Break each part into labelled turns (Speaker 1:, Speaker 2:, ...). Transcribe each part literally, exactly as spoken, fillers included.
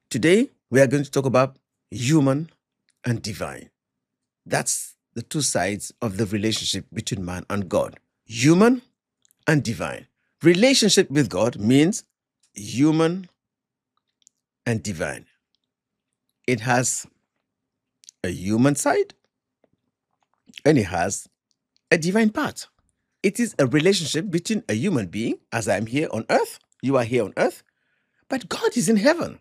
Speaker 1: Today, we are going to talk about human and divine. That's the two sides of the relationship between man and God. Human and divine. Relationship with God means human and divine. It has a human side and it has a divine part. It is a relationship between a human being, as I am here on earth, you are here on earth, but God is in heaven.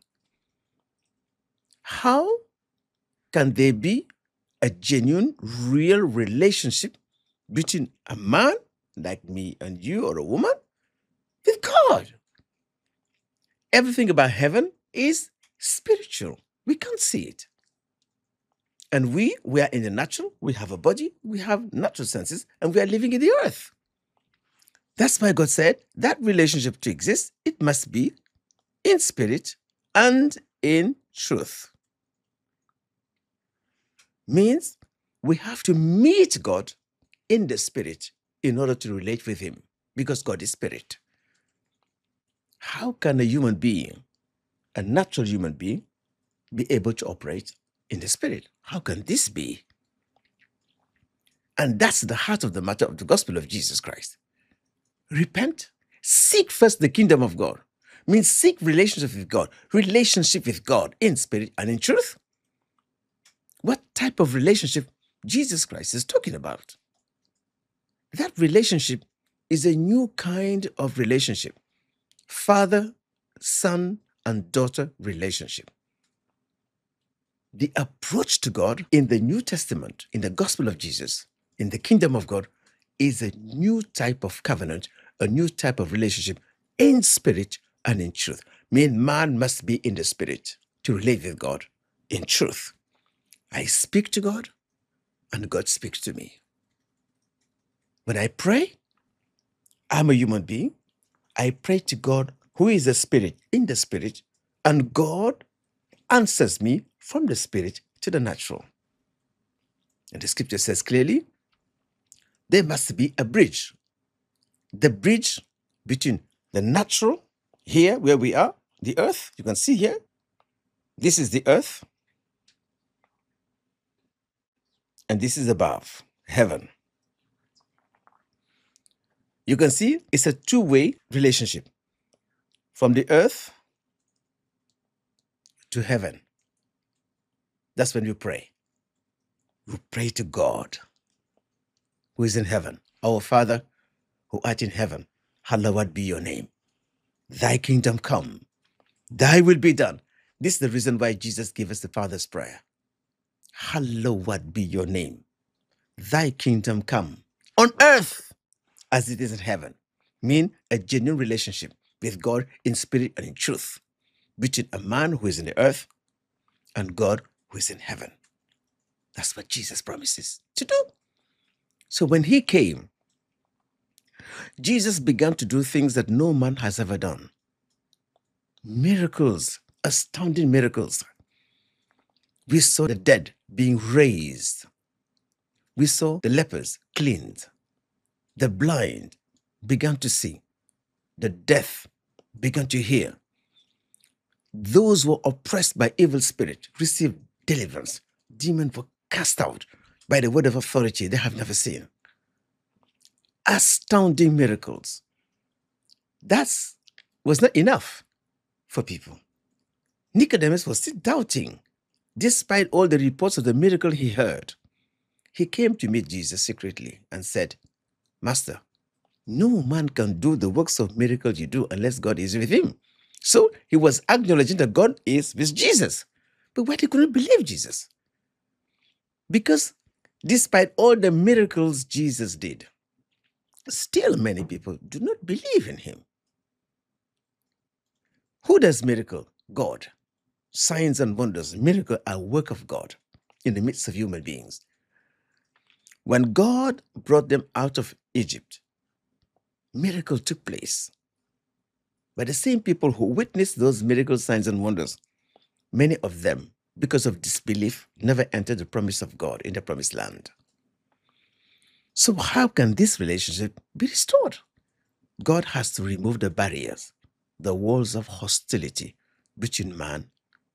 Speaker 1: How can there be a genuine, real relationship between a man like me and you, or a woman, with God? Everything about heaven is spiritual. We can't see it. And we, we are in the natural, we have a body, we have natural senses, and we are living in the earth. That's why God said that relationship to exist, it must be in spirit and in truth. Means we have to meet God in the spirit in order to relate with him, because God is spirit. How can a human being, a natural human being, be able to operate in the spirit? How can this be? And that's the heart of the matter of the gospel of Jesus Christ. Repent, seek first the kingdom of God. Means seek relationship with God, relationship with God in spirit and in truth. What type of relationship Jesus Christ is talking about? That relationship is a new kind of relationship. Father, son, and daughter relationship. The approach to God in the New Testament, in the gospel of Jesus, in the kingdom of God, is a new type of covenant, a new type of relationship in spirit and in truth. Meaning man must be in the spirit to relate with God in truth. I speak to God and God speaks to me. When I pray, I'm a human being. I pray to God who is a spirit in the spirit, and God answers me from the spirit to the natural. And the scripture says clearly, there must be a bridge. The bridge between the natural, here where we are, the earth, you can see here, this is the earth, and this is above, heaven. You can see it's a two-way relationship from the earth to heaven. That's when we pray. We pray to God who is in heaven. Our Father who art in heaven, hallowed be your name. Thy kingdom come, thy will be done. This is the reason why Jesus gave us the Father's prayer. Hallowed be your name. Thy kingdom come on earth as it is in heaven. Mean a genuine relationship with God in spirit and in truth between a man who is in the earth and God who is in heaven. That's what Jesus promises to do. So when he came, Jesus began to do things that no man has ever done. Miracles, astounding miracles. We saw the dead being raised. We saw the lepers cleansed. The blind began to see. The deaf began to hear. Those who were oppressed by evil spirit received deliverance. Demons were cast out by the word of authority they have never seen. Astounding miracles. That was not enough for people. Nicodemus was still doubting, despite all the reports of the miracle he heard. He came to meet Jesus secretly and said, Master, no man can do the works of miracles you do unless God is with him. So he was acknowledging that God is with Jesus. But why he couldn't believe Jesus? Because despite all the miracles Jesus did, still many people do not believe in him. Who does miracle? God. Signs and wonders, miracles are work of God in the midst of human beings. When God brought them out of Egypt, miracle took place. But the same people who witnessed those miracle signs and wonders, many of them, because of disbelief, never entered the promise of God in the promised land. So how can this relationship be restored? God has to remove the barriers, the walls of hostility between man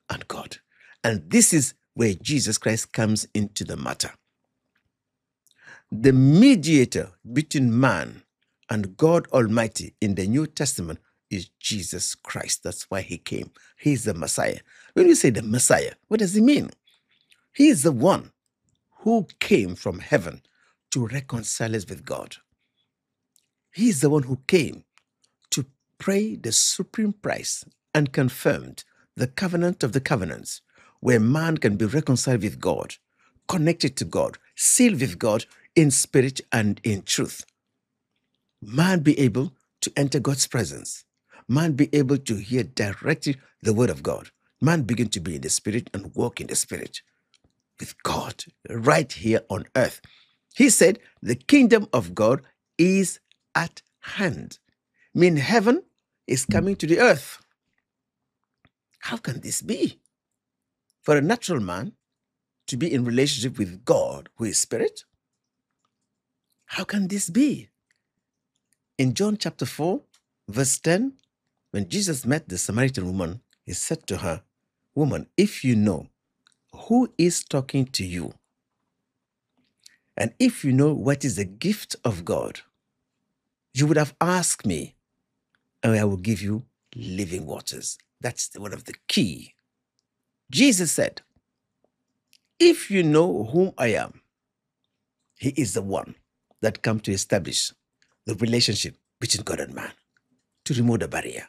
Speaker 1: and God. And this is where Jesus Christ comes into the matter. The mediator between man and God Almighty in the New Testament is Jesus Christ. That's why he came. He is the Messiah. When we say the Messiah, what does it mean? He is the one who came from heaven to reconcile us with God. He is the one who came to pay the supreme price and confirmed the covenant of the covenants, where man can be reconciled with God, connected to God, sealed with God in spirit and in truth. Man be able to enter God's presence. Man be able to hear directly the word of God. Man begin to be in the spirit and walk in the spirit with God right here on earth. He said, the kingdom of God is at hand. I mean, heaven is coming to the earth. How can this be? For a natural man to be in relationship with God, who is spirit? How can this be? In John chapter four, verse ten, when Jesus met the Samaritan woman, he said to her, woman, if you know who is talking to you, and if you know what is the gift of God, you would have asked me, and I will give you living waters. That's one of the key. Jesus said, if you know whom I am, he is the one that come to establish the relationship between God and man, to remove the barrier.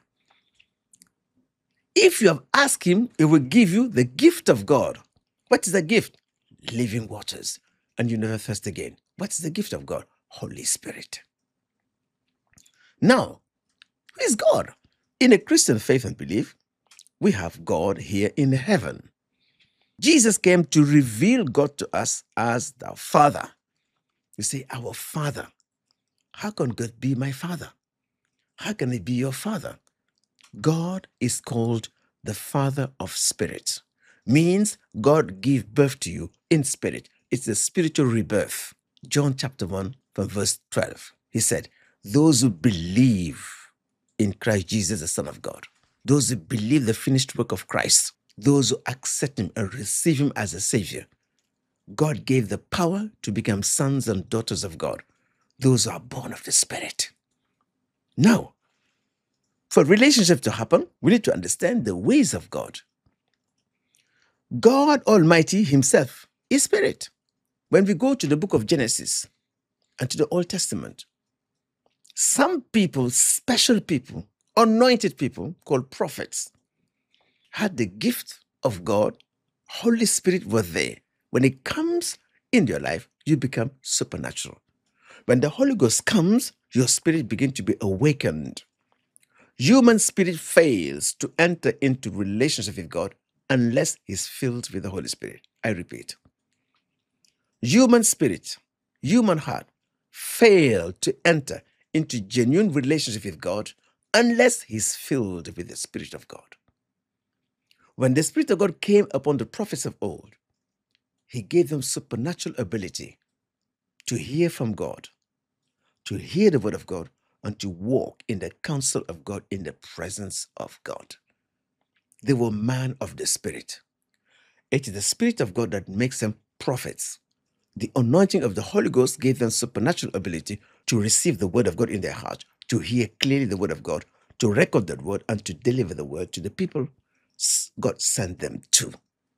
Speaker 1: If you have asked him, he will give you the gift of God. What is the gift? Living waters. And you never thirst again. What is the gift of God? Holy Spirit. Now, who is God? In a Christian faith and belief, we have God here in heaven. Jesus came to reveal God to us as the Father. You say, our Father. How can God be my Father? How can he be your Father? God is called the Father of Spirit. Means God gave birth to you in spirit. It's a spiritual rebirth. John chapter one from verse twelve. He said, those who believe in Christ Jesus, the Son of God, those who believe the finished work of Christ, those who accept him and receive him as a Savior, God gave the power to become sons and daughters of God. Those who are born of the Spirit. Now, for relationship to happen, we need to understand the ways of God. God Almighty himself is spirit. When we go to the book of Genesis and to the Old Testament, some people, special people, anointed people called prophets, had the gift of God. Holy Spirit was there. When it comes in your life, you become supernatural. When the Holy Ghost comes, your spirit begins to be awakened. Human spirit fails to enter into relationship with God unless he's filled with the Holy Spirit. I repeat. Human spirit, human heart, fail to enter into genuine relationship with God unless he's filled with the Spirit of God. When the Spirit of God came upon the prophets of old, he gave them supernatural ability to hear from God, to hear the word of God, and to walk in the counsel of God, in the presence of God. They were men of the Spirit. It is the Spirit of God that makes them prophets. The anointing of the Holy Ghost gave them supernatural ability to receive the word of God in their heart, to hear clearly the word of God, to record that word, and to deliver the word to the people God sent them to.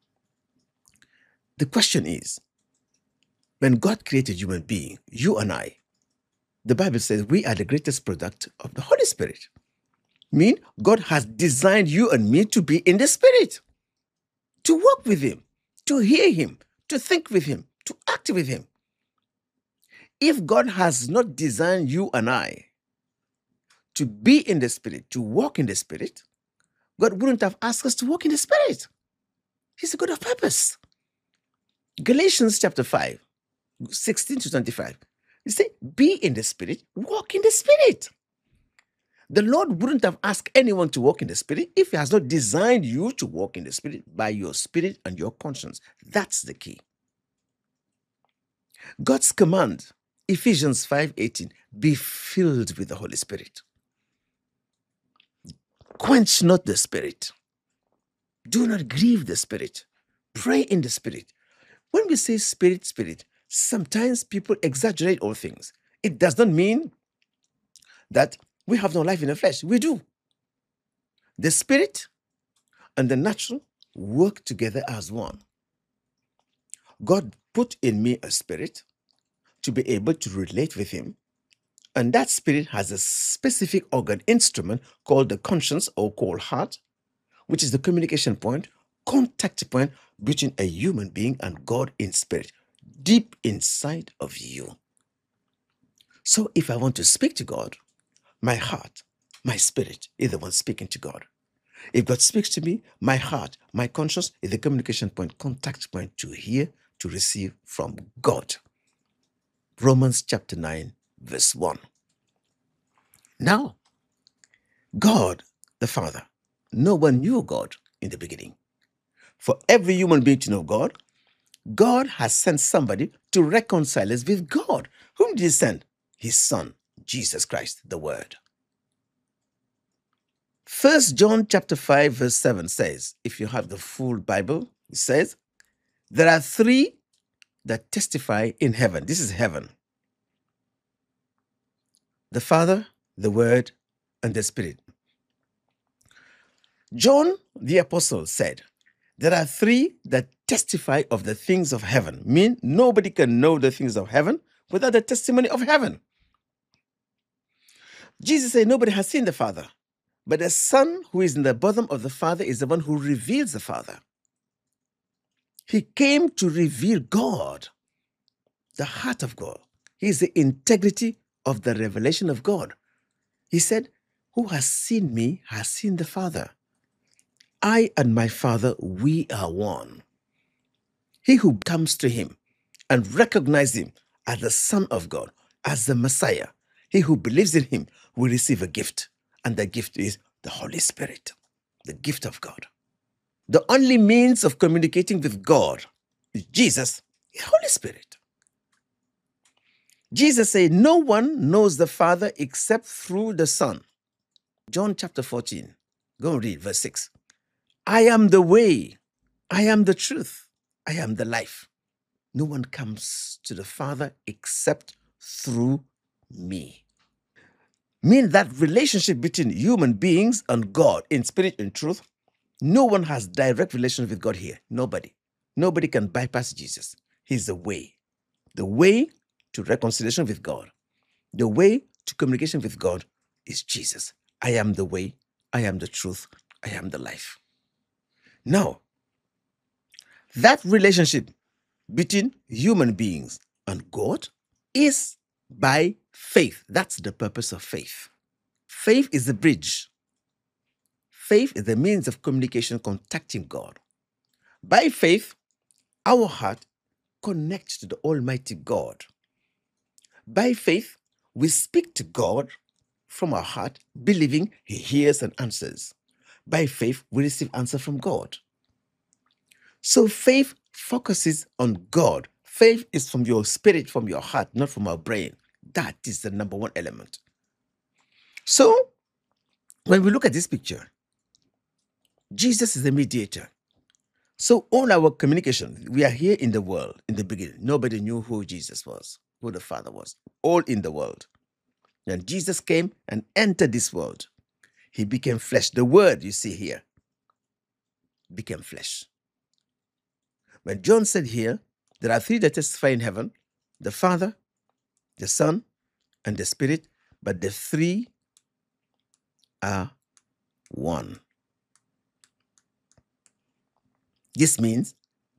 Speaker 1: The question is, when God created human being, you and I, the Bible says we are the greatest product of the Holy Spirit. Mean God has designed you and me to be in the Spirit, to walk with him, to hear him, to think with him, to act with him. If God has not designed you and I to be in the Spirit, to walk in the Spirit, God wouldn't have asked us to walk in the Spirit. He's a God of purpose. Galatians chapter five, sixteen to twenty-five. He said, be in the Spirit, walk in the Spirit. The Lord wouldn't have asked anyone to walk in the Spirit if he has not designed you to walk in the Spirit by your spirit and your conscience. That's the key. God's command, Ephesians five eighteen, be filled with the Holy Spirit. Quench not the Spirit. Do not grieve the Spirit. Pray in the Spirit. When we say Spirit, Spirit, sometimes people exaggerate all things. It does not mean that we have no life in the flesh. We do. The Spirit and the natural work together as one. God put in me a spirit to be able to relate with Him. And that spirit has a specific organ instrument called the conscience or called heart, which is the communication point, contact point between a human being and God in spirit, deep inside of you. So if I want to speak to God, my heart, my spirit is the one speaking to God. If God speaks to me, my heart, my conscience is the communication point, contact point to hear, to receive from God. Romans chapter nine, verse one. Now, God, the Father, no one knew God in the beginning. For every human being to know God, God has sent somebody to reconcile us with God. Whom did He send? His Son, Jesus Christ, the Word. First John chapter five, verse seven says, if you have the full Bible, it says, there are three that testify in heaven. This is heaven. The Father, the Word, and the Spirit. John the Apostle said, there are three that testify of the things of heaven. Mean nobody can know the things of heaven without the testimony of heaven. Jesus said, nobody has seen the Father, but the Son who is in the bosom of the Father is the one who reveals the Father. He came to reveal God, the heart of God. He is the integrity of the revelation of God. He said, who has seen me has seen the Father. I and my Father, we are one. He who comes to Him and recognizes Him as the Son of God, as the Messiah, he who believes in Him will receive a gift, and the gift is the Holy Spirit, the gift of God. The only means of communicating with God is Jesus, the Holy Spirit. Jesus said, no one knows the Father except through the Son. John chapter fourteen, go and read verse six. I am the way, I am the truth, I am the life. No one comes to the Father except through me. Mean that relationship between human beings and God in spirit and truth, no one has direct relationship with God here. Nobody. Nobody can bypass Jesus. He's the way. The way to reconciliation with God. The way to communication with God is Jesus. I am the way, I am the truth, I am the life. Now, that relationship between human beings and God is by faith. That's the purpose of faith. Faith is the bridge. Faith is the means of communication, contacting God. By faith, our heart connects to the Almighty God. By faith, we speak to God from our heart, believing He hears and answers. By faith, we receive answer from God. So faith focuses on God. Faith is from your spirit, from your heart, not from our brain. That is the number one element. So, when we look at this picture, Jesus is the mediator. So all our communication, we are here in the world in the beginning. Nobody knew who Jesus was, who the Father was, all in the world. And Jesus came and entered this world. He became flesh. The word you see here became flesh. When John said here, there are three that testify in heaven, the Father, the Son, and the Spirit, but the three are one. This means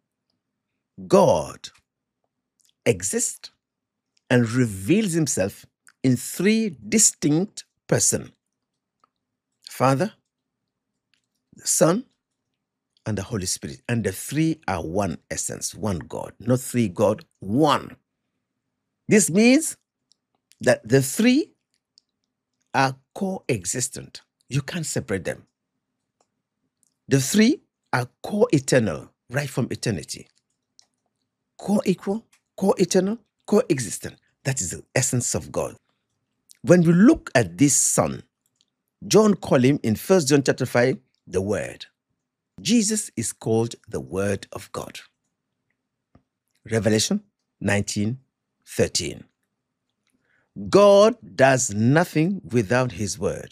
Speaker 1: God exists and reveals Himself in three distinct persons: Father, the Son, and the Holy Spirit. And the three are one essence, one God, not three God, one. This means that the three are coexistent. You can't separate them. The three are co-eternal, right from eternity. Co-equal, co-eternal, co-existent. That is the essence of God. When we look at this Son, John called Him in First John chapter five, the Word. Jesus is called the Word of God. Revelation nineteen thirteen. God does nothing without his word.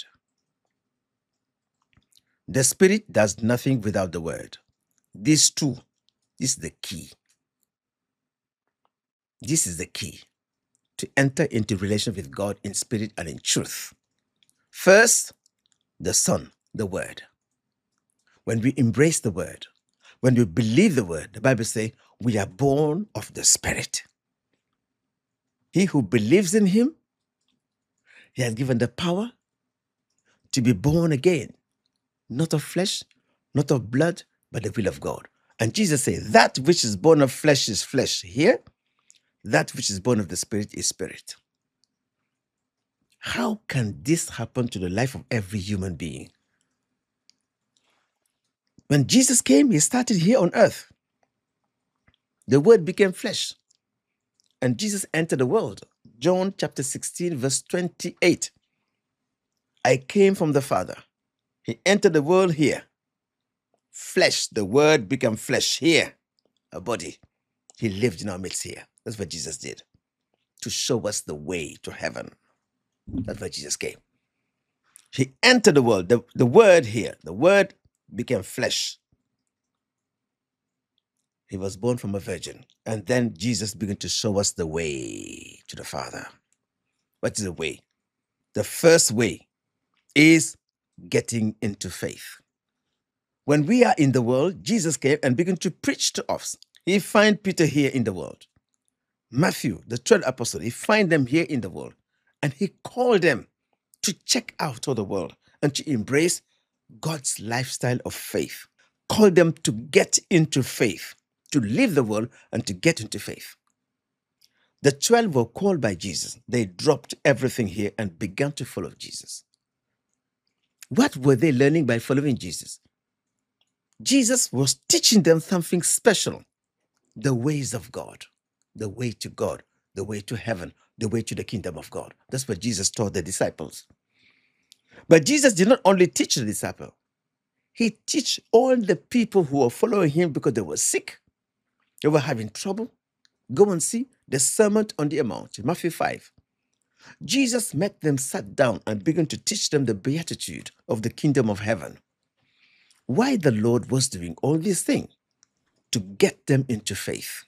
Speaker 1: The Spirit does nothing without the word. These two, this is the key. This is the key to enter into relation with God in spirit and in truth. First, the Son, the Word. When we embrace the Word, when we believe the Word, the Bible says we are born of the Spirit. He who believes in him, he has given the power to be born again, not of flesh, not of blood, but the will of God. And Jesus says, that which is born of flesh is flesh here, that which is born of the Spirit is spirit. How can this happen to the life of every human being? When Jesus came, he started here on earth. The word became flesh. And Jesus entered the world. John chapter sixteen, verse twenty-eight. I came from the Father. He entered the world here. Flesh, the word became flesh here, a body. He lived in our midst here. That's what Jesus did, to show us the way to heaven. That's why Jesus came. He entered the world, the, the word here, the word became flesh. He was born from a virgin. And then Jesus began to show us the way to the Father. What is the way? The first way is getting into faith. When we are in the world, Jesus came and began to preach to us. He find Peter here in the world. Matthew, the twelve apostles, he find them here in the world. And he called them to check out all the world and to embrace God's lifestyle of faith. Called them to get into faith, to leave the world and to get into faith. The twelve were called by Jesus. They dropped everything here and began to follow Jesus. What were they learning by following Jesus? Jesus was teaching them something special. The ways of God, the way to God, the way to heaven, the way to the kingdom of God. That's what Jesus taught the disciples. But Jesus did not only teach the disciples. He taught all the people who were following him because they were sick. They were having trouble. Go and see the Sermon on the Mount, Matthew five. Jesus met them, sat down, and began to teach them the beatitude of the kingdom of heaven. Why the Lord was doing all these things? To get them into faith.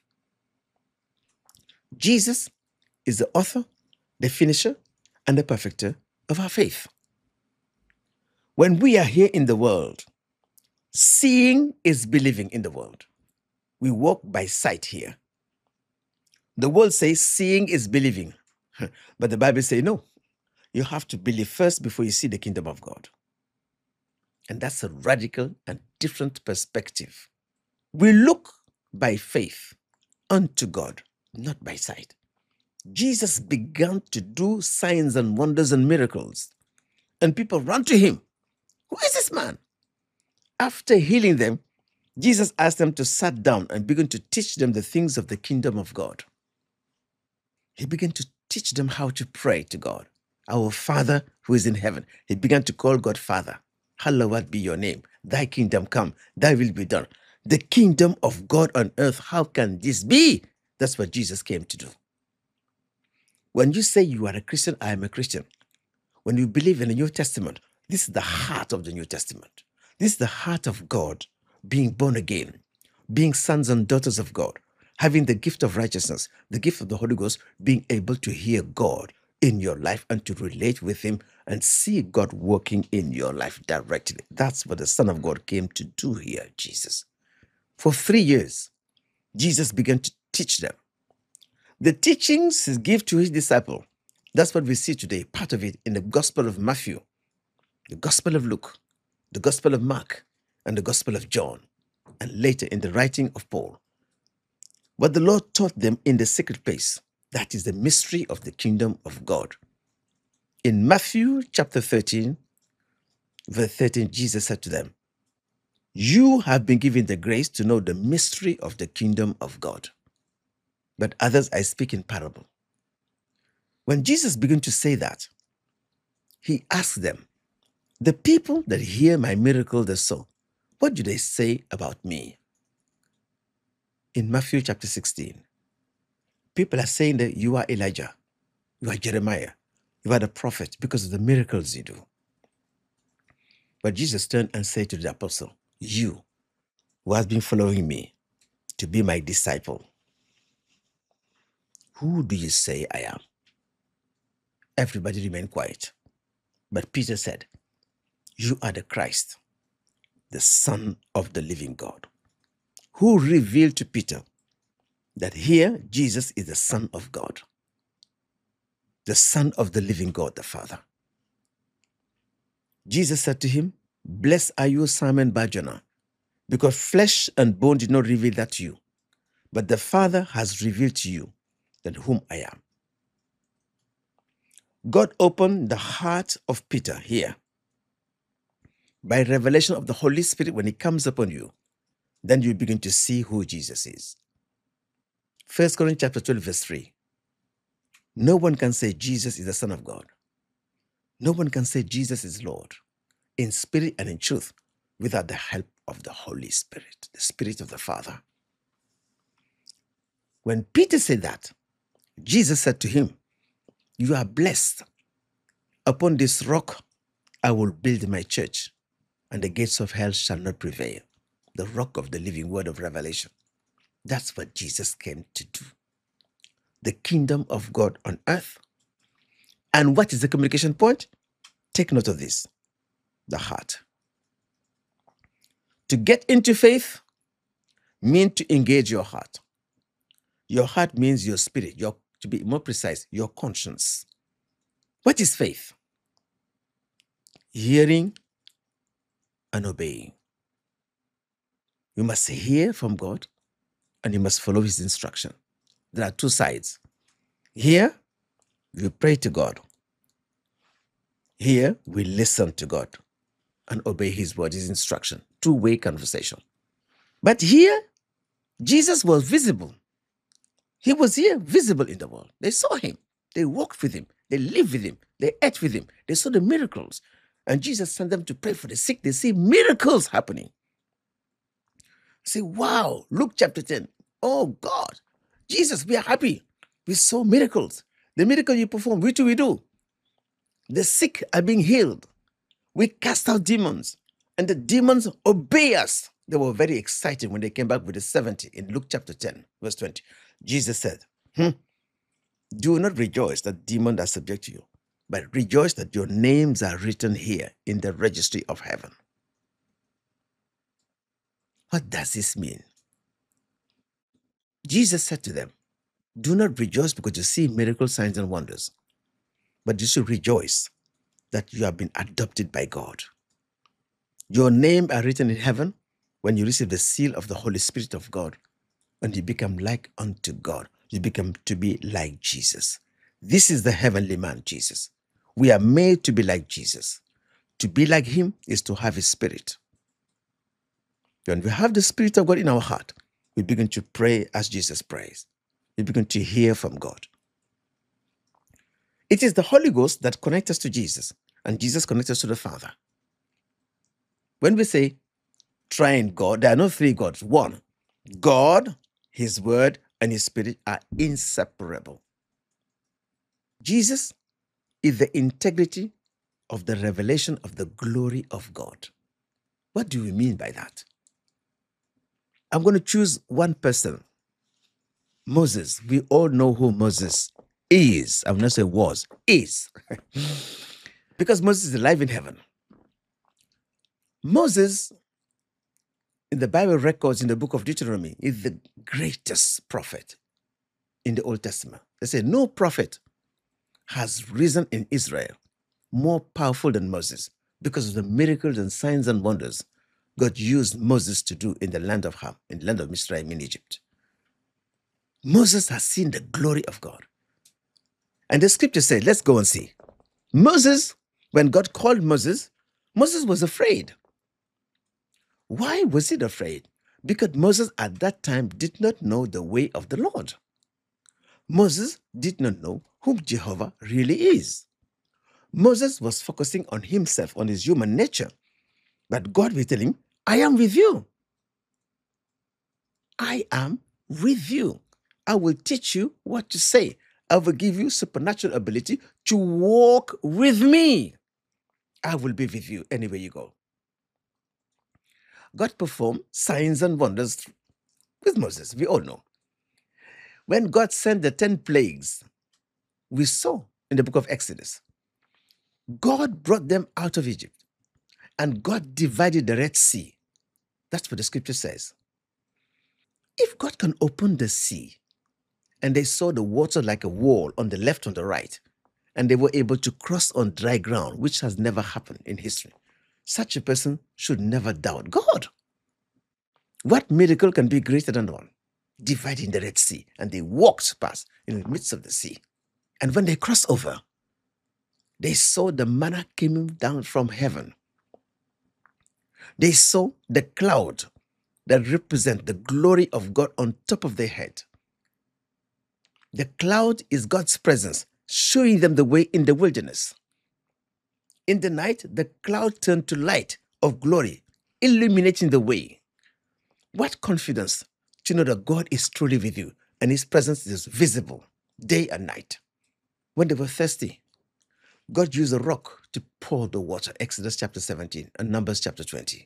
Speaker 1: Jesus is the author, the finisher, and the perfecter of our faith. When we are here in the world, seeing is believing in the world. We walk by sight here. The world says seeing is believing. But the Bible says no. You have to believe first before you see the kingdom of God. And that's a radical and different perspective. We look by faith unto God, not by sight. Jesus began to do signs and wonders and miracles. And people ran to him. Who is this man? After healing them, Jesus asked them to sit down and began to teach them the things of the kingdom of God. He began to teach them how to pray to God. Our Father who is in heaven. He began to call God Father. Hallowed be your name. Thy kingdom come. Thy will be done. The kingdom of God on earth, how can this be? That's what Jesus came to do. When you say you are a Christian, I am a Christian. When you believe in the New Testament, this is the heart of the New Testament. This is the heart of God, being born again, being sons and daughters of God, having the gift of righteousness, the gift of the Holy Ghost, being able to hear God in your life and to relate with him and see God working in your life directly. That's what the Son of God came to do here, Jesus. For three years, Jesus began to teach them. The teachings he gave to his disciple, that's what we see today, part of it in the Gospel of Matthew, the Gospel of Luke, the Gospel of Mark, and the Gospel of John, and later in the writing of Paul. What the Lord taught them in the secret place, that is the mystery of the kingdom of God. In Matthew chapter thirteen, verse thirteen, Jesus said to them, you have been given the grace to know the mystery of the kingdom of God. But others I speak in parable. When Jesus began to say that, he asked them, the people that hear my miracle they saw, What do they say about me? In Matthew chapter sixteen, people are saying that you are Elijah, you are Jeremiah, you are the prophet because of the miracles you do. But Jesus turned and said to the apostle, you who has been following me to be my disciple, who do you say I am? Everybody remained quiet. But Peter said, you are the Christ, the Son of the living God, who revealed to Peter that here Jesus is the Son of God, the Son of the living God, the Father. Jesus said to him, blessed are you, Simon Bar-Jonah, because flesh and bone did not reveal that to you, but the Father has revealed to you that whom I am. God opened the heart of Peter here by revelation of the Holy Spirit. When it comes upon you, then you begin to see who Jesus is. First Corinthians chapter twelve, verse three. No one can say Jesus is the Son of God. No one can say Jesus is Lord in spirit and in truth without the help of the Holy Spirit, the Spirit of the Father. When Peter said that, Jesus said to him, you are blessed. Upon this rock, I will build my church, and the gates of hell shall not prevail. The rock of the living word of revelation. That's what Jesus came to do. The kingdom of God on earth. And what is the communication point? Take note of this. The heart. To get into faith means to engage your heart. Your heart means your spirit, your, to be more precise, your conscience. What is faith? Hearing and obeying. You must hear from God and you must follow his instruction. There are two sides. Here, we pray to God. Here, we listen to God and obey his word, his instruction. Two-way conversation. But here, Jesus was visible. He was here, visible in the world. They saw him. They walked with him. They lived with him. They ate with him. They saw the miracles. And Jesus sent them to pray for the sick. They see miracles happening. Say, wow, Luke chapter ten. Oh God, Jesus, we are happy. We saw miracles. The miracle you perform, which do we do? The sick are being healed. We cast out demons. And the demons obey us. They were very excited when they came back with the seventy in Luke chapter ten, verse twenty. Jesus said, hmm, do not rejoice that demons are subject to you, but rejoice that your names are written here in the registry of heaven. What does this mean? Jesus said to them, do not rejoice because you see miracle signs and wonders, but you should rejoice that you have been adopted by God. Your name are written in heaven when you receive the seal of the Holy Spirit of God, and you become like unto God. You become to be like Jesus. This is the heavenly man, Jesus. We are made to be like Jesus. To be like him is to have his spirit. When we have the Spirit of God in our heart, we begin to pray as Jesus prays. We begin to hear from God. It is the Holy Ghost that connects us to Jesus, and Jesus connects us to the Father. When we say triune God, there are no three gods. One, God, his word, and his spirit are inseparable. Jesus is the integrity of the revelation of the glory of God. What do we mean by that? I'm going to choose one person. Moses. We all know who Moses is. I will not say was, is. Because Moses is alive in heaven. Moses, in the Bible records in the book of Deuteronomy, is the greatest prophet in the Old Testament. They say no prophet has risen in Israel more powerful than Moses because of the miracles and signs and wonders God used Moses to do in the land of Ham, in the land of Mizraim in Egypt. Moses has seen the glory of God. And the scripture said, let's go and see. Moses, when God called Moses, Moses was afraid. Why was he afraid? Because Moses at that time did not know the way of the Lord. Moses did not know whom Jehovah really is. Moses was focusing on himself, on his human nature. But God will tell him, I am with you. I am with you. I will teach you what to say. I will give you supernatural ability to walk with me. I will be with you anywhere you go. God performed signs and wonders with Moses. We all know. When God sent the ten plagues, we saw in the book of Exodus, God brought them out of Egypt and God divided the Red Sea. That's what the scripture says. If God can open the sea and they saw the water like a wall on the left and the right, and they were able to cross on dry ground, which has never happened in history, such a person should never doubt God. What miracle can be greater than one? Dividing the Red Sea, and they walked past in the midst of the sea. And when they crossed over, they saw the manna coming down from heaven. They saw the cloud that represent the glory of God on top of their head. The cloud is God's presence, showing them the way in the wilderness. In the night, the cloud turned to light of glory, illuminating the way. What confidence to know that God is truly with you and his presence is visible day and night. When they were thirsty, God used a rock to pour the water, Exodus chapter seventeen and Numbers chapter twenty.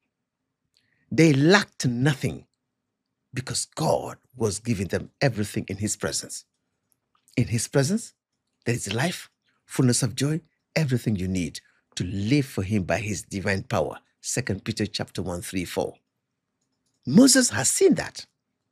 Speaker 1: They lacked nothing because God was giving them everything in his presence. In his presence, there is life, fullness of joy, everything you need to live for him by his divine power. Second Peter chapter one, three, four. Moses has seen that.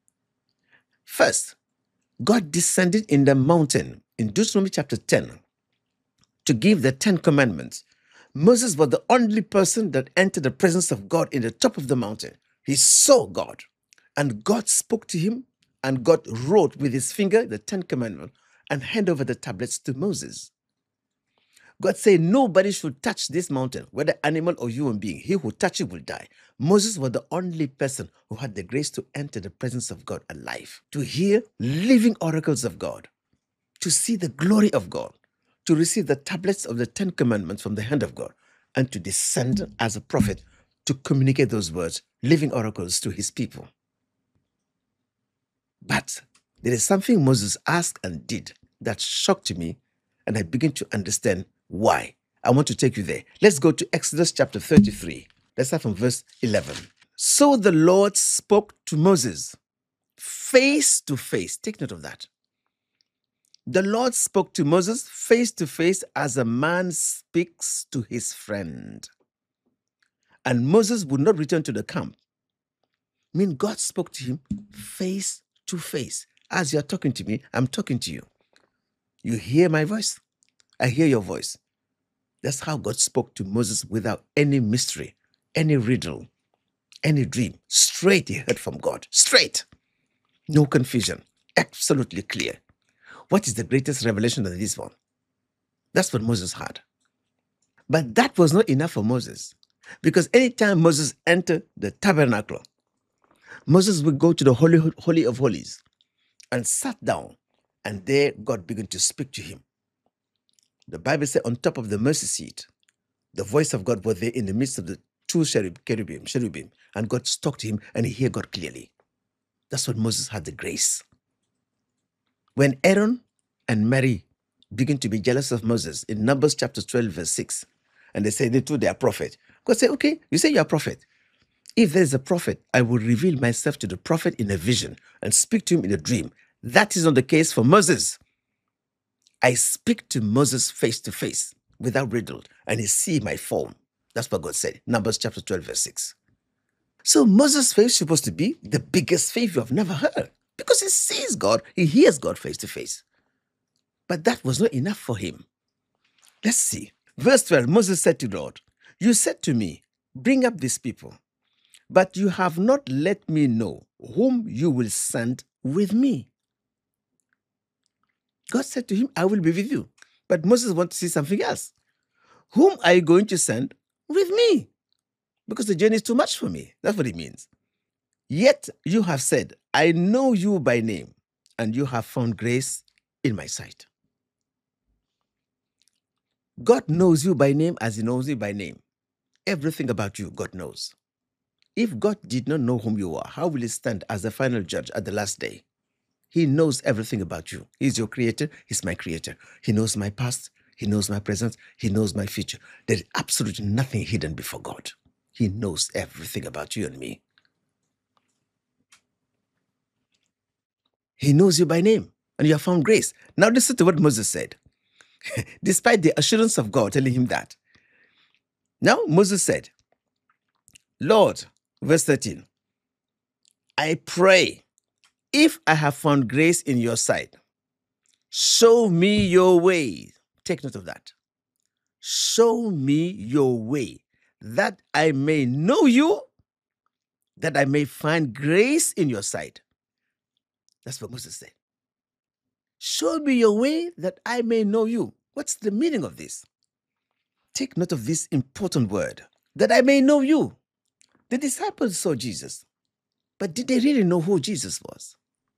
Speaker 1: First, God descended in the mountain in Deuteronomy chapter ten to give the Ten Commandments. Moses was the only person that entered the presence of God in the top of the mountain. He saw God, and God spoke to him, and God wrote with his finger the Ten Commandments and handed over the tablets to Moses. God said nobody should touch this mountain, whether animal or human being. He who touches it will die. Moses was the only person who had the grace to enter the presence of God alive, to hear living oracles of God, to see the glory of God, to receive the tablets of the Ten Commandments from the hand of God, and to descend as a prophet to communicate those words, living oracles, to his people. But there is something Moses asked and did that shocked me, and I begin to understand why. I want to take you there. Let's go to Exodus chapter thirty-three. Let's start from verse eleven. So the Lord spoke to Moses face to face. Take note of that. The Lord spoke to Moses face to face as a man speaks to his friend. And Moses would not return to the camp. I mean, God spoke to him face to face. As you're talking to me, I'm talking to you. You hear my voice? I hear your voice. That's how God spoke to Moses without any mystery, any riddle, any dream. Straight he heard from God. Straight. No confusion. Absolutely clear. What is the greatest revelation than this one? That's what Moses had. But that was not enough for Moses. Because anytime Moses entered the tabernacle, Moses would go to the Holy, Holy of Holies and sat down, and there God began to speak to him. The Bible said on top of the mercy seat, the voice of God was there in the midst of the two cherub, cherubim, cherubim, and God spoke to him, and he heard God clearly. That's what Moses had the grace. When Aaron and Mary begin to be jealous of Moses in Numbers chapter twelve, verse six, and they say they too they are prophet. God said, okay, you say you're a prophet. If there's a prophet, I will reveal myself to the prophet in a vision and speak to him in a dream. That is not the case for Moses. I speak to Moses face to face without riddle, and he see my form. That's what God said. Numbers chapter twelve, verse six. So Moses' faith is supposed to be the biggest faith you have never heard, because he sees God, he hears God face to face. But that was not enough for him. Let's see. Verse twelve, Moses said to God, you said to me, bring up these people, but you have not let me know whom you will send with me. God said to him, I will be with you. But Moses wants to see something else. Whom are you going to send with me? Because the journey is too much for me. That's what it means. Yet you have said, I know you by name, and you have found grace in my sight. God knows you by name as he knows you by name. Everything about you, God knows. If God did not know whom you are, how will he stand as the final judge at the last day? He knows everything about you. He's your creator. He's my creator. He knows my past. He knows my present. He knows my future. There is absolutely nothing hidden before God. He knows everything about you and me. He knows you by name, and you have found grace. Now listen to what Moses said. Despite the assurance of God telling him that. Now Moses said, Lord, verse thirteen, I pray, if I have found grace in your sight, show me your way. Take note of that. Show me your way, that I may know you, that I may find grace in your sight. That's what Moses said. Show me your way, that I may know you. What's the meaning of this? Take note of this important word, that I may know you. The disciples saw Jesus, but did they really know who Jesus was?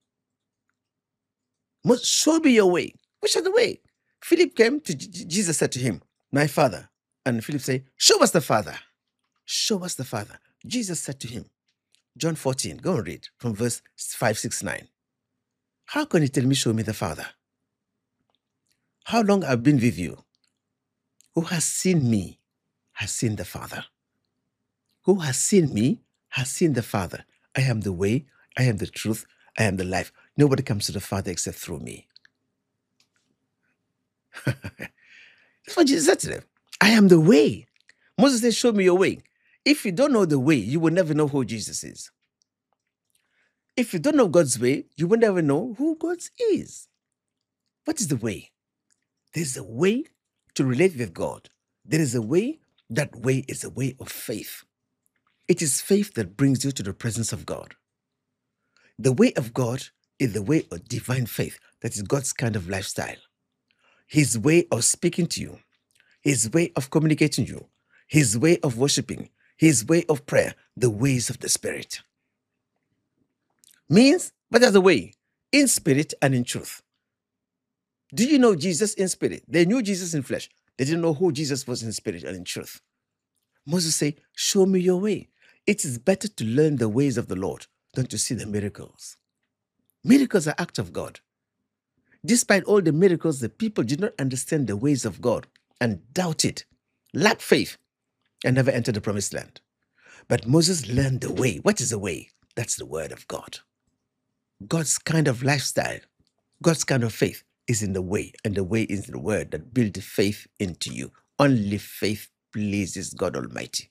Speaker 1: Must show me your way. Which is the way? Philip came to J- Jesus, said to him, my Father. And Philip said, show us the Father. Show us the Father. Jesus said to him, John fourteen, go and read from verse five, six, nine. How can you tell me, show me the Father? How long I've been with you? Who has seen me has seen the Father. Who has seen me has seen the Father. I am the way, I am the truth, I am the life. Nobody comes to the Father except through me. That's what Jesus said to them. I am the way. Moses said, show me your way. If you don't know the way, you will never know who Jesus is. If you don't know God's way, you will never know who God is. What is the way? There's a way to relate with God. There is a way. That way is a way of faith. It is faith that brings you to the presence of God. The way of God is the way of divine faith. That is God's kind of lifestyle. His way of speaking to you, his way of communicating to you, his way of worshiping, his way of prayer, the ways of the Spirit. Means, but as a way, in spirit and in truth. Do you know Jesus in spirit? They knew Jesus in flesh. They didn't know who Jesus was in spirit and in truth. Moses said, show me your way. It is better to learn the ways of the Lord than to see the miracles. Miracles are acts of God. Despite all the miracles, the people did not understand the ways of God and doubted, lacked faith, and never entered the promised land. But Moses learned the way. What is the way? That's the word of God. God's kind of lifestyle, God's kind of faith is in the way, and the way is the word that builds faith into you. Only faith pleases God Almighty.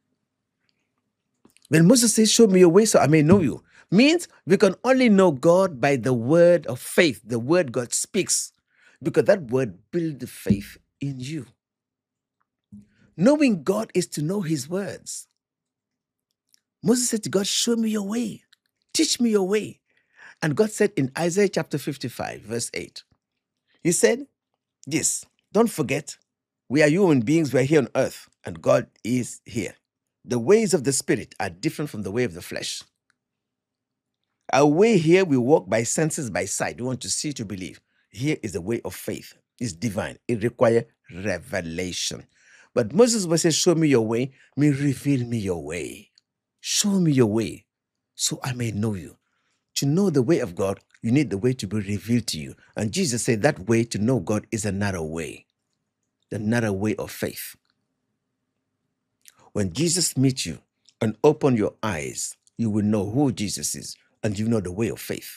Speaker 1: When Moses says, show me your way so I may know you, means we can only know God by the word of faith, the word God speaks, because that word builds faith in you. Knowing God is to know his words. Moses said to God, show me your way, teach me your way. And God said in Isaiah chapter fifty-five, verse eight, he said, yes, don't forget, we are human beings, we are here on earth, and God is here. The ways of the Spirit are different from the way of the flesh. Our way here, we walk by senses, by sight. We want to see to believe. Here is the way of faith. It's divine. It requires revelation. But Moses was saying, show me your way, mean reveal me your way. Show me your way so I may know you. To know the way of God, you need the way to be revealed to you. And Jesus said that way to know God is a narrow way, the narrow way of faith. When Jesus meets you and open your eyes, you will know who Jesus is and you know the way of faith.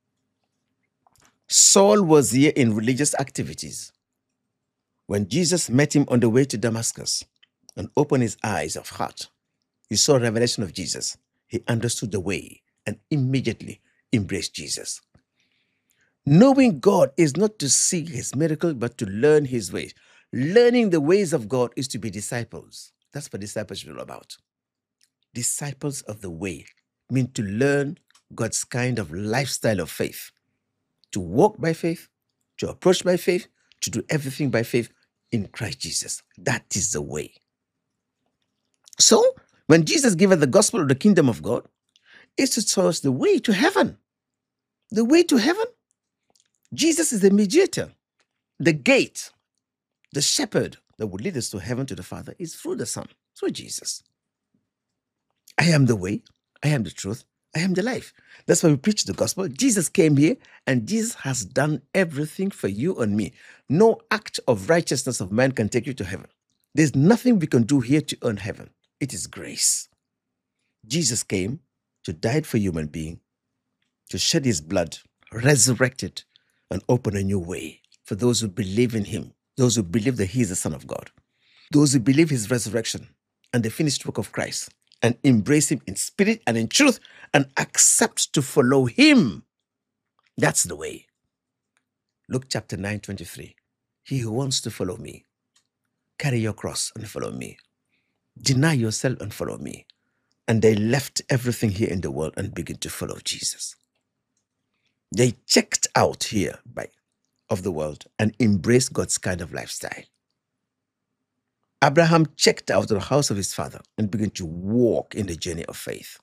Speaker 1: Saul was here in religious activities. When Jesus met him on the way to Damascus and opened his eyes of heart, he saw a revelation of Jesus. He understood the way and immediately embraced Jesus. Knowing God is not to seek his miracle, but to learn his ways. Learning the ways of God is to be disciples. That's what discipleship is all about. Disciples of the way mean to learn God's kind of lifestyle of faith, to walk by faith, to approach by faith, to do everything by faith in Christ Jesus. That is the way. So, when Jesus gave us the gospel of the kingdom of God, it's to show us the way to heaven. The way to heaven. Jesus is the mediator, the gate, the shepherd that will lead us to heaven to the Father is through the Son, through Jesus. I am the way, I am the truth, I am the life. That's why we preach the gospel. Jesus came here and Jesus has done everything for you and me. No act of righteousness of man can take you to heaven. There's nothing we can do here to earn heaven. It is grace. Jesus came to die for human being, to shed his blood, resurrected, and open a new way for those who believe in him, those who believe that he is the Son of God, those who believe his resurrection and the finished work of Christ, and embrace him in spirit and in truth, and accept to follow him. That's the way. Luke chapter nine, twenty-three. He who wants to follow me, carry your cross and follow me. Deny yourself and follow me. And they left everything here in the world and began to follow Jesus. They checked out here by, of the world and embraced God's kind of lifestyle. Abraham checked out of the house of his father and began to walk in the journey of faith.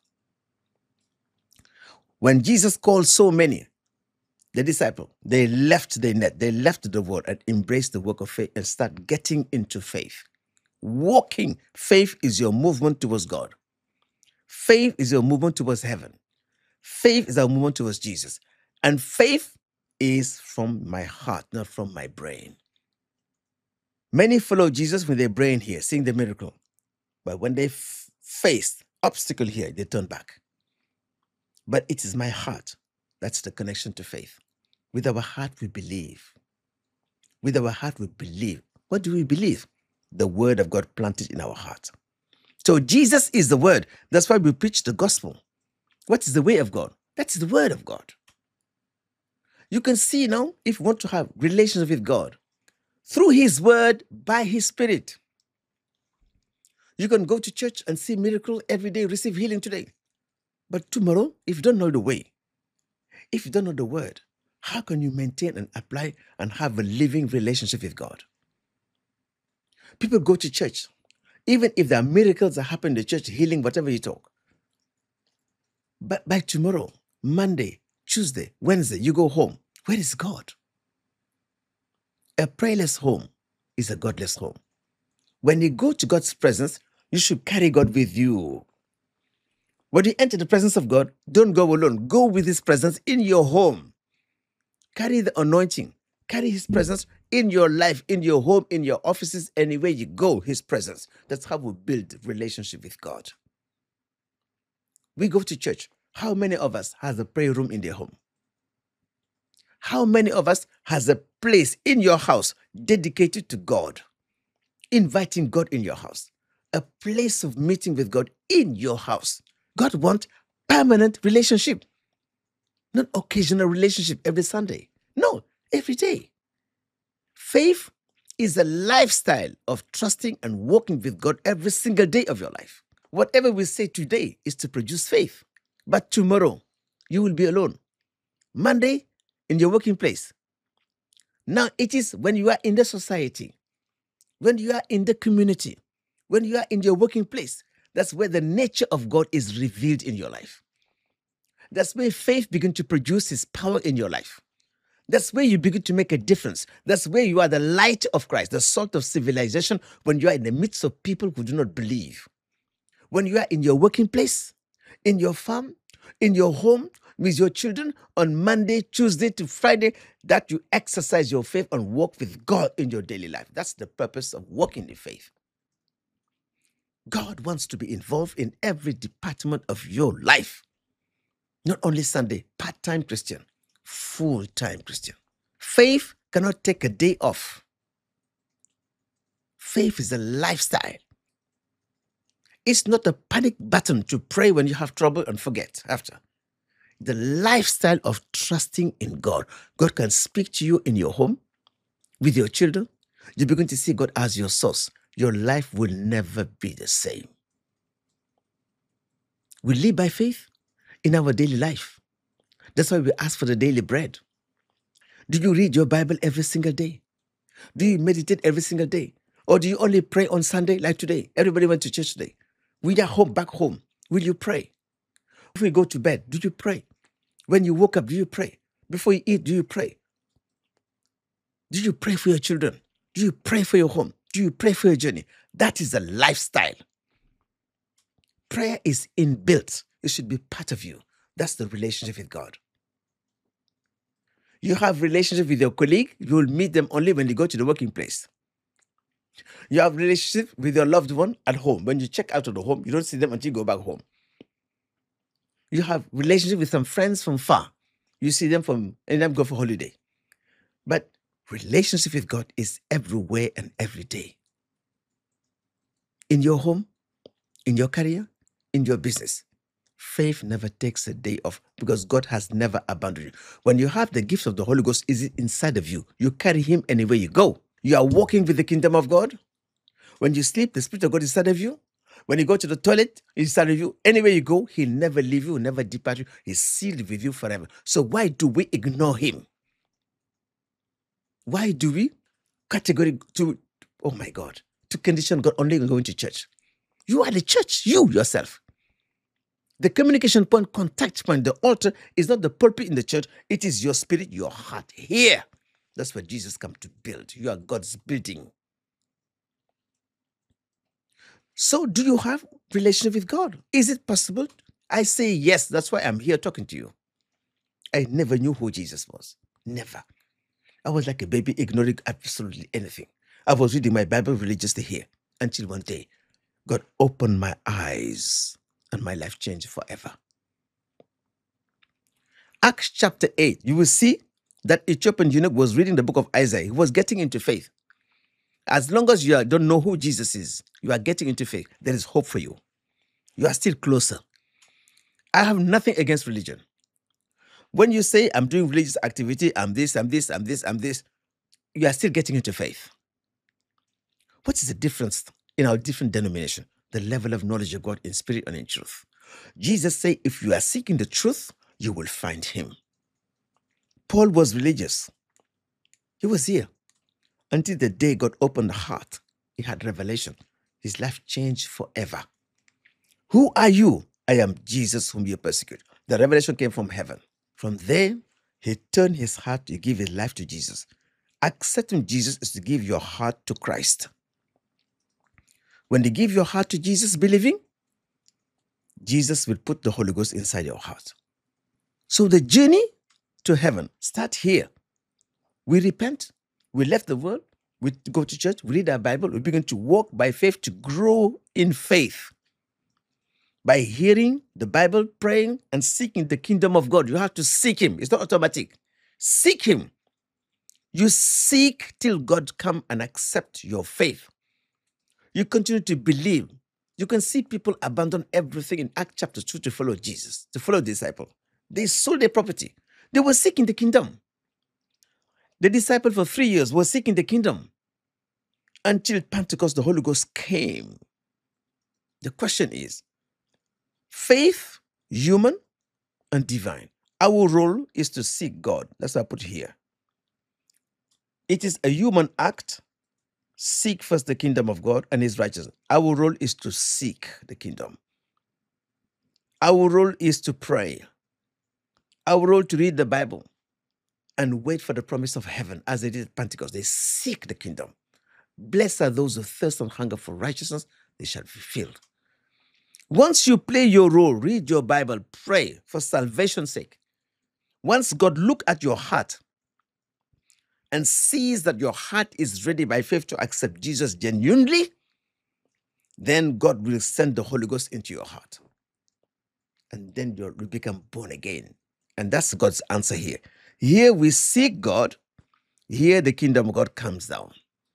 Speaker 1: When Jesus called so many, the disciples, they left their net, they left the world and embraced the work of faith and start getting into faith. Walking, faith is your movement towards God. Faith is your movement towards heaven. Faith is our movement towards Jesus. And faith is from my heart, not from my brain. Many follow Jesus with their brain here, seeing the miracle. But when they f- face obstacle here, they turn back. But it is my heart. That's the connection to faith. With our heart, we believe. With our heart, we believe. What do we believe? The word of God planted in our heart. So Jesus is the word. That's why we preach the gospel. What is the way of God? That's the word of God. You can see now, if you want to have relations with God, through his word, by his spirit. You can go to church and see miracle every day, receive healing today. But tomorrow, if you don't know the way, if you don't know the word, how can you maintain and apply and have a living relationship with God? People go to church, even if there are miracles that happen in the church, healing, whatever you talk. But by tomorrow, Monday, Tuesday, Wednesday, you go home. Where is God? A prayerless home is a godless home. When you go to God's presence, you should carry God with you. When you enter the presence of God, don't go alone. Go with his presence in your home. Carry the anointing. Carry his presence in your life, in your home, in your offices, anywhere you go, his presence. That's how we build relationship with God. We go to church. How many of us has a prayer room in their home? How many of us has a place in your house dedicated to God? Inviting God in your house. A place of meeting with God in your house. God wants permanent relationship. Not occasional relationship every Sunday. No, every day. Faith is a lifestyle of trusting and walking with God every single day of your life. Whatever we say today is to produce faith. But tomorrow, you will be alone. Monday, in your working place. Now, it is when you are in the society, when you are in the community, when you are in your working place, that's where the nature of God is revealed in your life. That's where faith begins to produce his power in your life. That's where you begin to make a difference. That's where you are the light of Christ, the salt of civilization, when you are in the midst of people who do not believe. When you are in your working place, in your farm, in your home, with your children, on Monday, Tuesday to Friday, that you exercise your faith and walk with God in your daily life. That's the purpose of walking in faith. God wants to be involved in every department of your life. Not only Sunday, part-time Christian, full-time Christian. Faith cannot take a day off. Faith is a lifestyle. It's not a panic button to pray when you have trouble and forget after. The lifestyle of trusting in God. God can speak to you in your home, with your children. You begin to see God as your source. Your life will never be the same. We live by faith in our daily life. That's why we ask for the daily bread. Do you read your Bible every single day? Do you meditate every single day? Or do you only pray on Sunday like today? Everybody went to church today. We are home, back home. Will you pray? If we go to bed, do you pray? When you woke up, do you pray? Before you eat, do you pray? Do you pray for your children? Do you pray for your home? Do you pray for your journey? That is a lifestyle. Prayer is inbuilt. It should be part of you. That's the relationship with God. You have relationship with your colleague, you will meet them only when you go to the working place. You have relationship with your loved one at home. When you check out of the home, you don't see them until you go back home. You have relationship with some friends from far. You see them from and them go for holiday. But relationship with God is everywhere and every day. In your home, in your career, in your business. Faith never takes a day off because God has never abandoned you. When you have the gift of the Holy Ghost, is it inside of you? You carry him anywhere you go. You are walking with the kingdom of God. When you sleep, the Spirit of God is inside of you. When you go to the toilet, he's inside of you. Anywhere you go, he'll never leave you, never depart you. He's sealed with you forever. So why do we ignore him? Why do we categorically, to, oh my God, to condition God only going to church? You are the church, you yourself. The communication point, contact point, the altar is not the pulpit in the church. It is your spirit, your heart here. That's what Jesus came to build. You are God's building. So do you have relationship with God? Is it possible? I say yes. That's why I'm here talking to you. I never knew who Jesus was. Never. I was like a baby, ignoring absolutely anything. I was reading my Bible religiously here until one day God opened my eyes and my life changed forever. Acts chapter eight, you will see that Ethiopian eunuch was reading the book of Isaiah. He was getting into faith. As long as you are, don't know who Jesus is, you are getting into faith. There is hope for you. You are still closer. I have nothing against religion. When you say, I'm doing religious activity, I'm this, I'm this, I'm this, I'm this, you are still getting into faith. What is the difference in our different denomination? The level of knowledge of God in spirit and in truth. Jesus said, if you are seeking the truth, you will find him. Paul was religious. He was here until the day God opened the heart. He had revelation. His life changed forever. Who are you? I am Jesus whom you persecute. The revelation came from heaven. From there, he turned his heart to give his life to Jesus. Accepting Jesus is to give your heart to Christ. When you give your heart to Jesus, believing, Jesus will put the Holy Ghost inside your heart. So the journey to heaven starts here. We repent. We left the world. We go to church. We read our Bible. We begin to walk by faith to grow in faith. By hearing the Bible, praying, and seeking the kingdom of God. You have to seek him. It's not automatic. Seek him. You seek till God come and accept your faith. You continue to believe. You can see people abandon everything in Acts chapter two to follow Jesus, to follow the disciple. They sold their property. They were seeking the kingdom. The disciple for three years was seeking the kingdom until Pentecost, the Holy Ghost came. The question is, faith, human and divine. Our role is to seek God. That's what I put here. It is a human act. Seek first the kingdom of God and his righteousness. Our role is to seek the kingdom. Our role is to pray. Our role to read the Bible and wait for the promise of heaven as they did at Pentecost. They seek the kingdom. Blessed are those who thirst and hunger for righteousness. They shall be filled. Once you play your role, read your Bible, pray for salvation's sake. Once God looks at your heart and sees that your heart is ready by faith to accept Jesus genuinely, then God will send the Holy Ghost into your heart. And then you'll become born again. And that's God's answer here. Here we seek God. Here the kingdom of God comes down.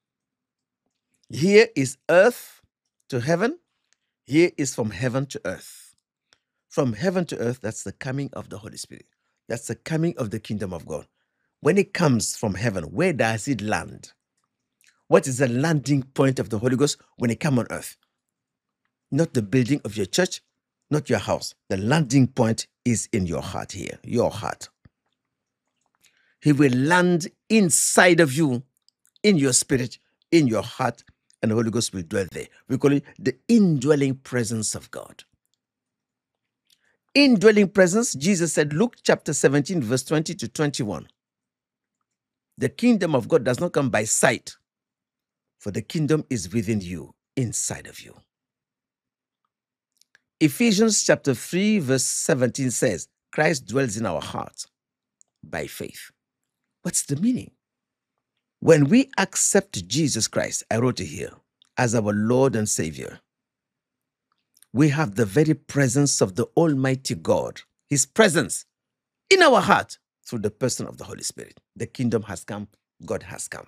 Speaker 1: Here is earth to heaven. Here is from heaven to earth. From heaven to earth, that's the coming of the Holy Spirit. That's the coming of the kingdom of God. When it comes from heaven, where does it land? What is the landing point of the Holy Ghost when it comes on earth? Not the building of your church, not your house. The landing point is in your heart here, your heart. He will land inside of you, in your spirit, in your heart, and the Holy Ghost will dwell there. We call it the indwelling presence of God. Indwelling presence, Jesus said, Luke chapter seventeen, verse twenty to twenty-one. The kingdom of God does not come by sight, for the kingdom is within you, inside of you. Ephesians chapter three, verse seventeen says, Christ dwells in our hearts by faith. What's the meaning? When we accept Jesus Christ, I wrote it here, as our Lord and Savior, we have the very presence of the Almighty God, His presence in our heart through the person of the Holy Spirit. The kingdom has come, God has come.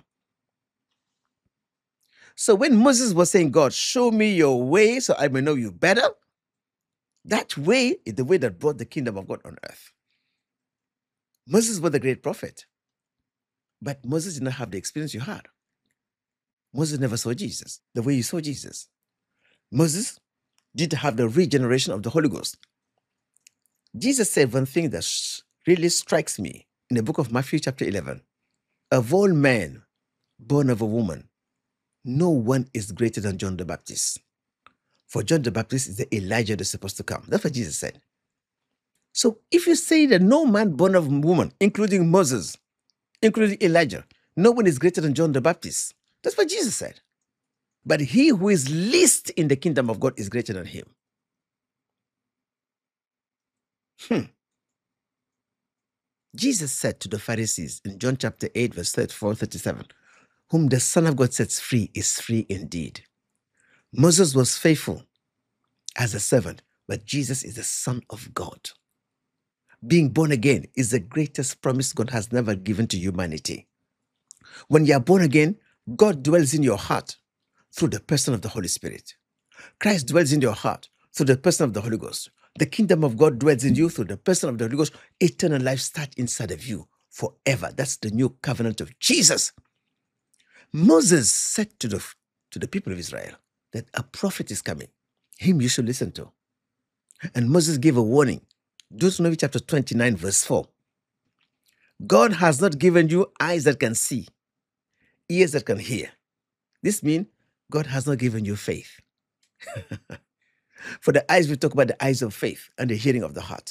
Speaker 1: So when Moses was saying, God, show me your way so I may know you better, that way is the way that brought the kingdom of God on earth. Moses was the great prophet, but Moses did not have the experience you had. Moses never saw Jesus the way you saw Jesus. Moses didn't have the regeneration of the Holy Ghost. Jesus said one thing that really strikes me in the book of Matthew chapter eleven. Of all men born of a woman, no one is greater than John the Baptist. For John the Baptist is the Elijah that's supposed to come. That's what Jesus said. So if you say that no man born of a woman, including Moses, including Elijah, no one is greater than John the Baptist. That's what Jesus said. But he who is least in the kingdom of God is greater than him. Hmm. Jesus said to the Pharisees in John chapter eight, verse thirty-four, thirty-seven, whom the Son of God sets free is free indeed. Moses was faithful as a servant, but Jesus is the Son of God. Being born again is the greatest promise God has never given to humanity. When you are born again, God dwells in your heart through the person of the Holy Spirit. Christ dwells in your heart through the person of the Holy Ghost. The kingdom of God dwells in you through the person of the Holy Ghost. Eternal life starts inside of you forever. That's the new covenant of Jesus. Moses said to the, to the people of Israel that a prophet is coming. Him you should listen to. And Moses gave a warning. Deuteronomy chapter twenty-nine, verse four. God has not given you eyes that can see, ears that can hear. This means God has not given you faith. For the eyes, we talk about the eyes of faith and the hearing of the heart.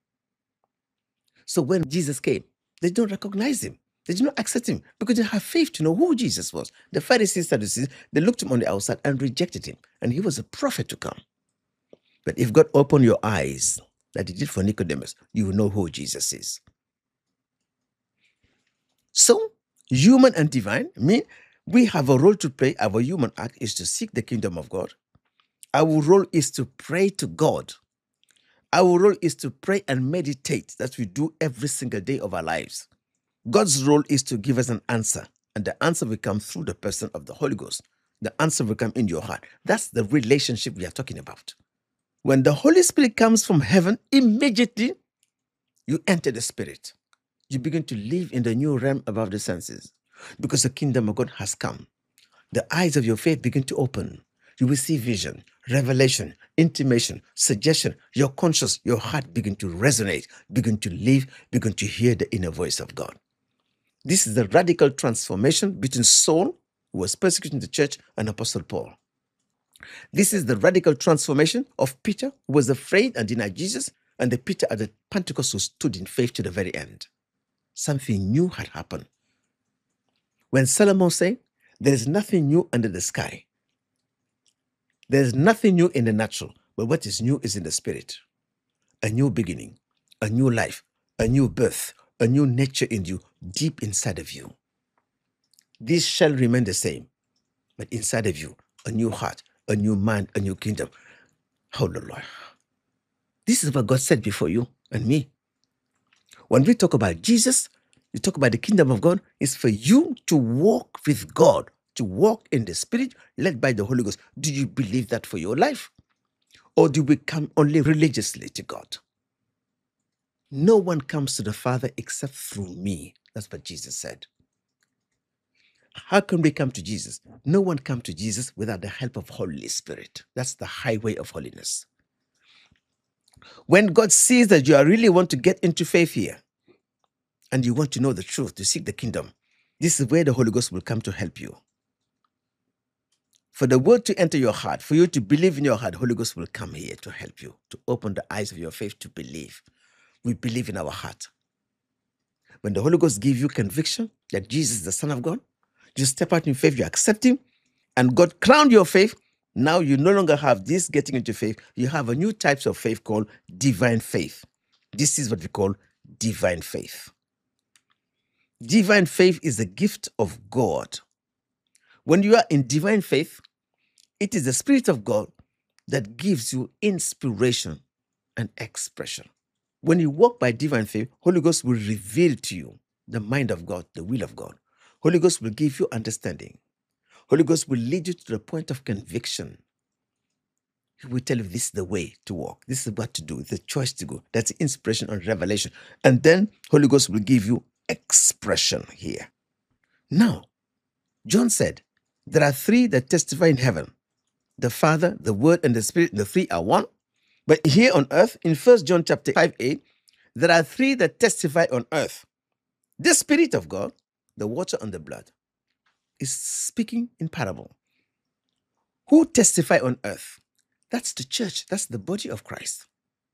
Speaker 1: So when Jesus came, they don't recognize him. They did not accept him because they have faith to know who Jesus was. The Pharisees, Sadducees, they looked him on the outside and rejected him. And he was a prophet to come. But if God opened your eyes, like he did for Nicodemus, you will know who Jesus is. So, human and divine mean we have a role to play. Our human act is to seek the kingdom of God. Our role is to pray to God. Our role is to pray and meditate that we do every single day of our lives. God's role is to give us an answer, and the answer will come through the person of the Holy Ghost. The answer will come in your heart. That's the relationship we are talking about. When the Holy Spirit comes from heaven, immediately you enter the Spirit. You begin to live in the new realm above the senses because the kingdom of God has come. The eyes of your faith begin to open. You will see vision, revelation, intimation, suggestion. Your conscience, your heart begin to resonate, begin to live, begin to hear the inner voice of God. This is the radical transformation between Saul, who was persecuting the church, and Apostle Paul. This is the radical transformation of Peter, who was afraid and denied Jesus, and the Peter at the Pentecost who stood in faith to the very end. Something new had happened. When Solomon said, there is nothing new under the sky. There is nothing new in the natural, but what is new is in the spirit. A new beginning, a new life, a new birth, a new nature in you, deep inside of you. This shall remain the same, but inside of you, a new heart, a new mind, a new kingdom. Hallelujah. This is what God said before you and me. When we talk about Jesus, we talk about the kingdom of God, it's for you to walk with God, to walk in the Spirit, led by the Holy Ghost. Do you believe that for your life? Or do we come only religiously to God? No one comes to the Father except through me. That's what Jesus said. How can we come to Jesus? No one comes to Jesus without the help of Holy Spirit. That's the highway of holiness. When God sees that you really want to get into faith here, and you want to know the truth, to seek the kingdom, this is where the Holy Ghost will come to help you. For the word to enter your heart, for you to believe in your heart, the Holy Ghost will come here to help you, to open the eyes of your faith to believe. We believe in our heart. When the Holy Ghost gives you conviction that Jesus is the Son of God, you step out in faith, you accept him, and God crowned your faith, Now you no longer have this getting into faith. You have a new type of faith called divine faith. This is what we call divine faith. Divine faith is a gift of God. When you are in divine faith, it is the Spirit of God that gives you inspiration and expression. When you walk by divine faith, Holy Ghost will reveal to you the mind of God, the will of God. Holy Ghost will give you understanding. Holy Ghost will lead you to the point of conviction. He will tell you this is the way to walk. This is what to do. It's the choice to go. That's inspiration and revelation. And then Holy Ghost will give you expression here. Now, John said, there are three that testify in heaven. The Father, the Word, and the Spirit. The three are one. But here on earth, in First John chapter five, eight, there are three that testify on earth. The Spirit of God, the water and the blood, is speaking in parable. Who testify on earth? That's the church. That's the body of Christ.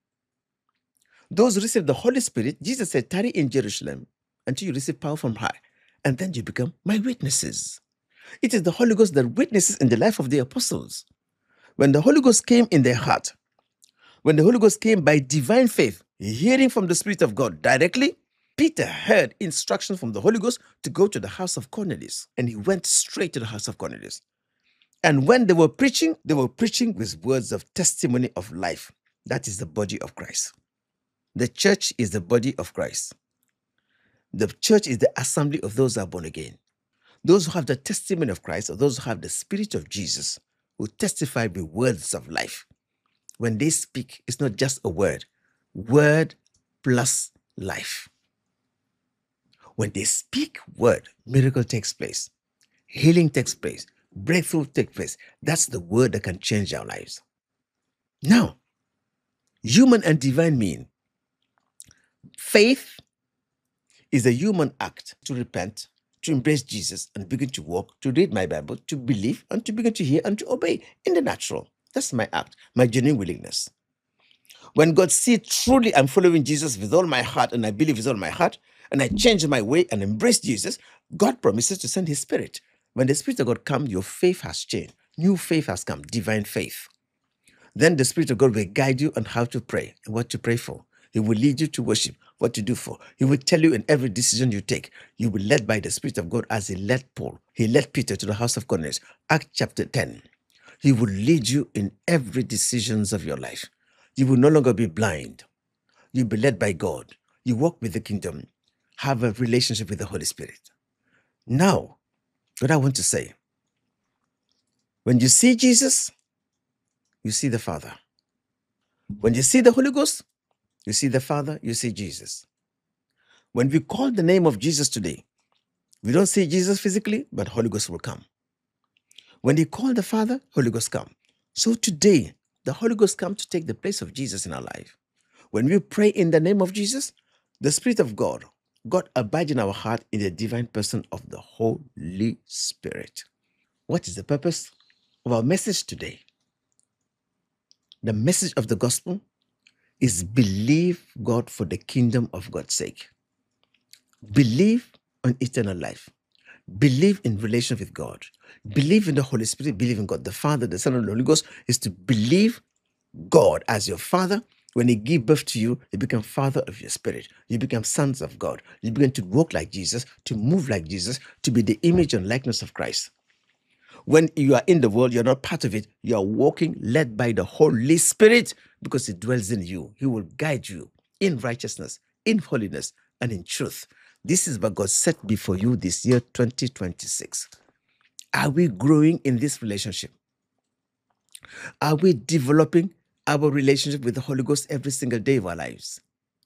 Speaker 1: Those who receive the Holy Spirit, Jesus said, tarry in Jerusalem until you receive power from high, and then you become my witnesses. It is the Holy Ghost that witnesses in the life of the apostles. When the Holy Ghost came in their heart, when the Holy Ghost came by divine faith, hearing from the Spirit of God directly, Peter heard instruction from the Holy Ghost to go to the house of Cornelius, and he went straight to the house of Cornelius. And when they were preaching, they were preaching with words of testimony of life. That is the body of Christ. The church is the body of Christ. The church is the assembly of those who are born again. Those who have the testimony of Christ, or those who have the Spirit of Jesus, who testify with words of life. When they speak, it's not just a word. Word plus life. When they speak word, miracle takes place. Healing takes place. Breakthrough takes place. That's the word that can change our lives. Now, human and divine mean faith is a human act to repent, to embrace Jesus and begin to walk, to read my Bible, to believe, and to begin to hear and to obey in the natural. That's my act, my genuine willingness. When God sees truly I'm following Jesus with all my heart and I believe with all my heart, and I change my way and embrace Jesus, God promises to send his Spirit. When the Spirit of God comes, your faith has changed. New faith has come, divine faith. Then the Spirit of God will guide you on how to pray and what to pray for. He will lead you to worship, what to do for. He will tell you in every decision you take. You will be led by the Spirit of God as he led Paul. He led Peter to the house of Cornelius. Acts chapter ten. He will lead you in every decisions of your life. You will no longer be blind. You'll be led by God. You walk with the kingdom. Have a relationship with the Holy Spirit. Now, what I want to say, when you see Jesus, you see the Father. When you see the Holy Ghost, you see the Father, you see Jesus. When we call the name of Jesus today, we don't see Jesus physically, but Holy Ghost will come. When you call the Father, Holy Ghost come. So today, the Holy Ghost come to take the place of Jesus in our life. When we pray in the name of Jesus, the Spirit of God, God abides in our heart in the divine person of the Holy Spirit. What is the purpose of our message today? The message of the gospel is believe God for the kingdom of God's sake. Believe on eternal life. Believe in relation with God. Believe in the Holy Spirit. Believe in God. The Father, the Son, and the Holy Ghost is to believe God as your Father. When he gives birth to you, you become father of your spirit. You become sons of God. You begin to walk like Jesus, to move like Jesus, to be the image and likeness of Christ. When you are in the world, you're not part of it. You are walking led by the Holy Spirit because he dwells in you. He will guide you in righteousness, in holiness, and in truth. This is what God set before you this year, twenty twenty-six. Are we growing in this relationship? Are we developing our relationship with the Holy Ghost every single day of our lives?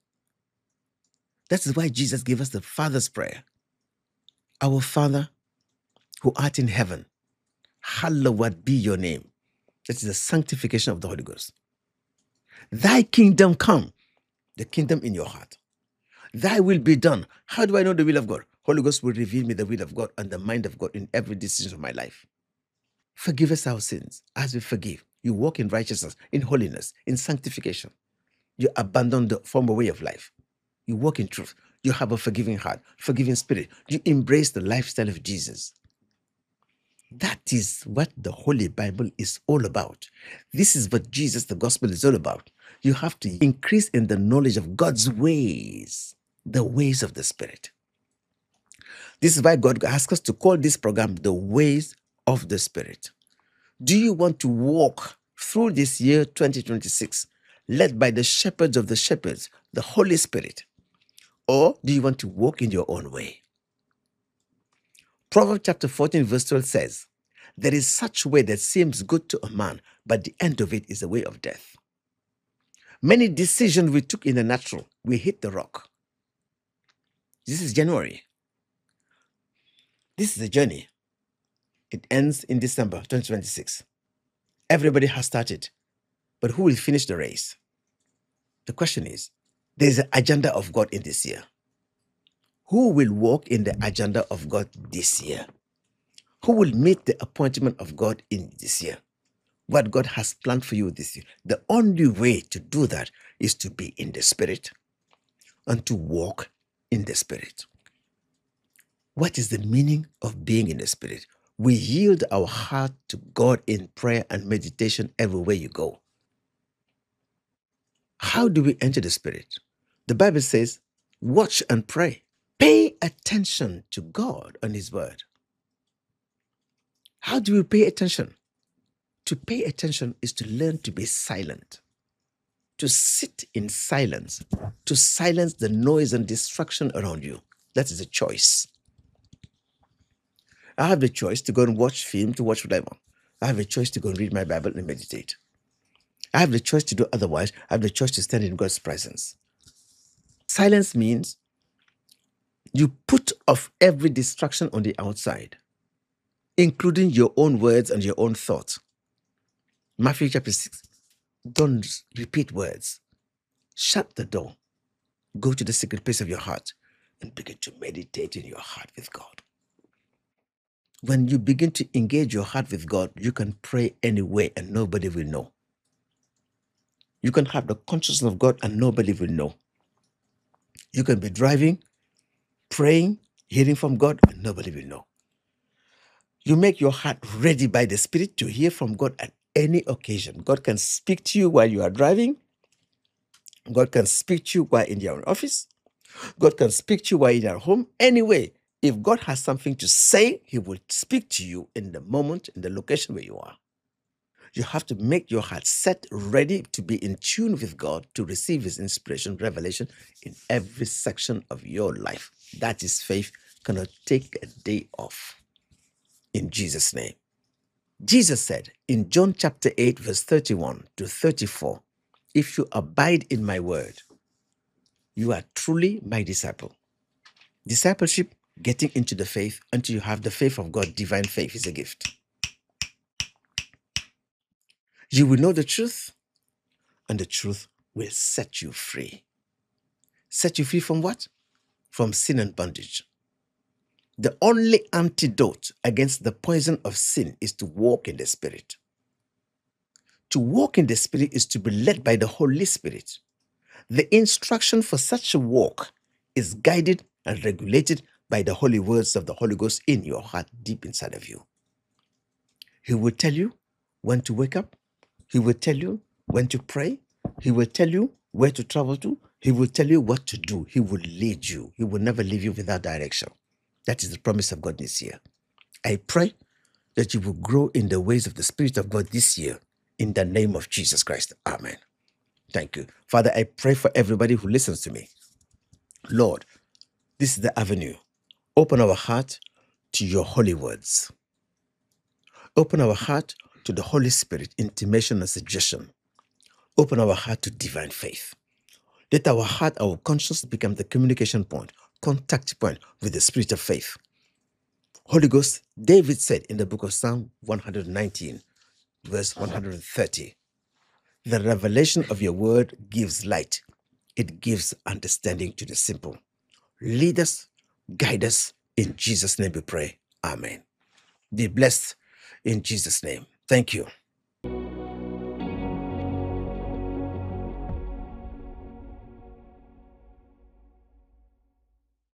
Speaker 1: That is why Jesus gave us the Father's Prayer. Our Father who art in heaven, hallowed be your name. That is the sanctification of the Holy Ghost. Thy kingdom come, the kingdom in your heart. Thy will be done. How do I know the will of God? Holy Ghost will reveal me the will of God and the mind of God in every decision of my life. Forgive us our sins as we forgive. You walk in righteousness, in holiness, in sanctification. You abandon the former way of life. You walk in truth. You have a forgiving heart, forgiving spirit. You embrace the lifestyle of Jesus. That is what the Holy Bible is all about. This is what Jesus, the gospel, is all about. You have to increase in the knowledge of God's ways, the ways of the Spirit. This is why God asked us to call this program the Ways of the Spirit. Do you want to walk through this year twenty twenty-six led by the shepherds of the shepherds, the Holy Spirit? Or do you want to walk in your own way? Proverbs chapter fourteen verse twelve says, there is such way that seems good to a man, but the end of it is a way of death. Many decisions we took in the natural, we hit the rock. This is January. This is a journey. It ends in December twenty twenty-six. Everybody has started, but who will finish the race? The question is, there is an agenda of God in this year. Who will walk in the agenda of God this year? Who will meet the appointment of God in this year? What God has planned for you this year. The only way to do that is to be in the Spirit and to walk in the Spirit. What is the meaning of being in the Spirit? We yield our heart to God in prayer and meditation everywhere you go. How do we enter the Spirit? The Bible says, watch and pray. Pay attention to God and His Word. How do we pay attention? To pay attention is to learn to be silent, to sit in silence, to silence the noise and distraction around you. That is a choice. I have the choice to go and watch film, to watch whatever. I have a choice to go and read my Bible and meditate. I have the choice to do otherwise. I have the choice to stand in God's presence. Silence means you put off every distraction on the outside, including your own words and your own thoughts. Matthew chapter six, don't repeat words. Shut the door. Go to the secret place of your heart and begin to meditate in your heart with God. When you begin to engage your heart with God, you can pray anyway and nobody will know. You can have the consciousness of God and nobody will know. You can be driving, praying, hearing from God, and nobody will know. You make your heart ready by the Spirit to hear from God at any occasion. God can speak to you while you are driving. God can speak to you while in your office. God can speak to you while in your home. Anyway, if God has something to say, He will speak to you in the moment, in the location where you are. You have to make your heart set, ready to be in tune with God, to receive His inspiration, revelation in every section of your life. That is faith. Cannot take a day off. In Jesus' name. Jesus said in John chapter eight, verse thirty-one to thirty-four, if you abide in my word, you are truly my disciple. Discipleship, getting into the faith until you have the faith of God, divine faith is a gift. You will know the truth, and the truth will set you free. Set you free from what? From sin and bondage. The only antidote against the poison of sin is to walk in the Spirit. To walk in the Spirit is to be led by the Holy Spirit. The instruction for such a walk is guided and regulated by the holy words of the Holy Ghost in your heart, deep inside of you. He will tell you when to wake up. He will tell you when to pray. He will tell you where to travel to. He will tell you what to do. He will lead you. He will never leave you without direction. That is the promise of God this year. I pray that you will grow in the ways of the Spirit of God this year in the name of Jesus Christ. Amen. Thank you. Father, I pray for everybody who listens to me. Lord, this is the avenue. Open our heart to your holy words. Open our heart to the Holy Spirit, intimation and suggestion. Open our heart to divine faith. Let our heart, our conscience become the communication point, contact point with the Spirit of faith. Holy Ghost, David said in the book of Psalm one hundred nineteen, verse one hundred thirty, the revelation of your word gives light. It gives understanding to the simple. Lead us, guide us. In Jesus' name we pray. Amen. Be blessed in Jesus' name. Thank you.